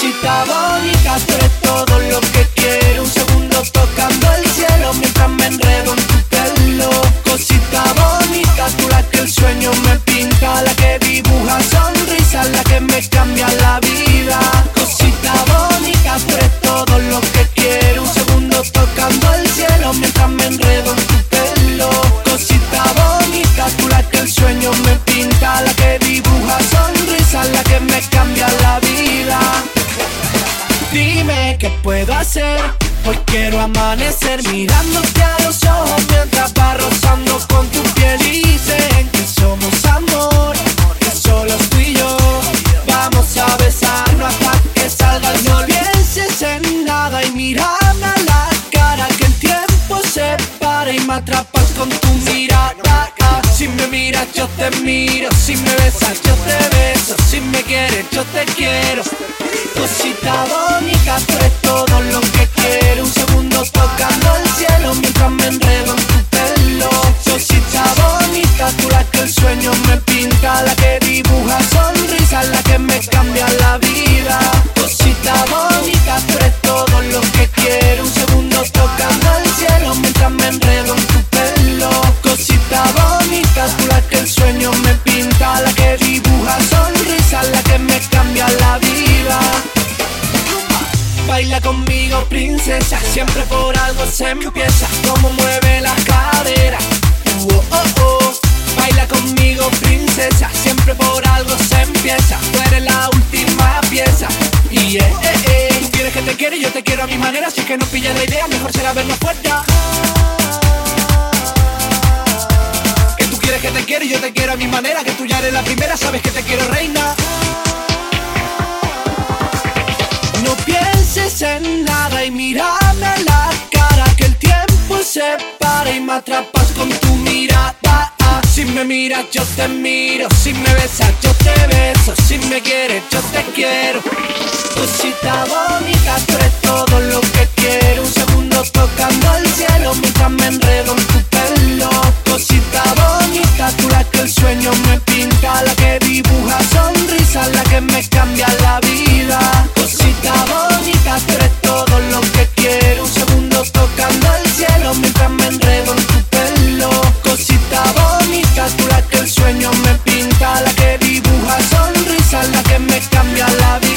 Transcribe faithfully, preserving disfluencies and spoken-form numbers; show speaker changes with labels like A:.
A: Cosita bonita, tú eres todo lo que quiero. Un segundo tocando el cielo mientras me enredo en tu pelo. Cosita bonita, tú la que el sueño me pinta, la que dibuja sonrisas, la que me cambia la vida. Cosita bonita, tú eres todo lo que quiero. Un segundo tocando el cielo mientras me enredo en tu pelo. Cosita bonita, tú la que el sueño me pinta, la que dibuja sonrisas, la que me cambia la vida. Dime qué puedo hacer, hoy quiero amanecer mirándote a los ojos mientras va rozando con tu piel. Dicen que somos amor, que solo tú y yo. Vamos a besarnos hasta que salga el sol. No pienses en nada y mírame a la cara, que el tiempo se para y me atrapas con tu mirada. Si me miras yo te miro, si me besas yo te beso, si me quieres yo te quiero. Cosita bonita, tú eres todo lo que quiero. Un segundo tocando el cielo mientras me enredo en tu pelo. Cosita bonita, tú la que el sueño me pinta, la que dibuja sonrisas, la que me cambia la vida. Cosita bonita, tú eres todo lo que quiero. Un segundo tocando el cielo mientras me enredo en tu pelo. Cosita bonita, tú la que el sueño me pinta, la que dibuja sonrisas, la que me cambia la vida. Baila conmigo, princesa, siempre por algo se empieza. Como mueve la cadera, uh, oh, oh, oh. Baila conmigo, princesa, siempre por algo se empieza. Tú eres la última pieza, y yeah, eh, eh. Tú quieres que te quiero y yo te quiero a mi manera. Si es que no pillas la idea, mejor será vernos fuera. Que tú quieres que te quiero y yo te quiero a mi manera. Que tú ya eres la primera, sabes que te quiero, reina. No pienses en nada y mírame a la cara, que el tiempo se para y me atrapas con tu mirada. Si me miras yo te miro, si me besas yo te beso, si me quieres yo te quiero. Cosita bonita, tú eres todo lo que quiero. Un segundo tocando el cielo mientras me enredo en tu pelo. Cosita bonita, tú la que el sueño me pinta, la que dibuja sonrisas, la que me cambia la vida. Cosita bonita, tú eres todo lo que quiero. Un segundo tocando el cielo mientras me enredo en tu pelo. Cosita bonita, tú la que el sueño me pinta, la que dibuja sonrisas, la que me cambia la vida.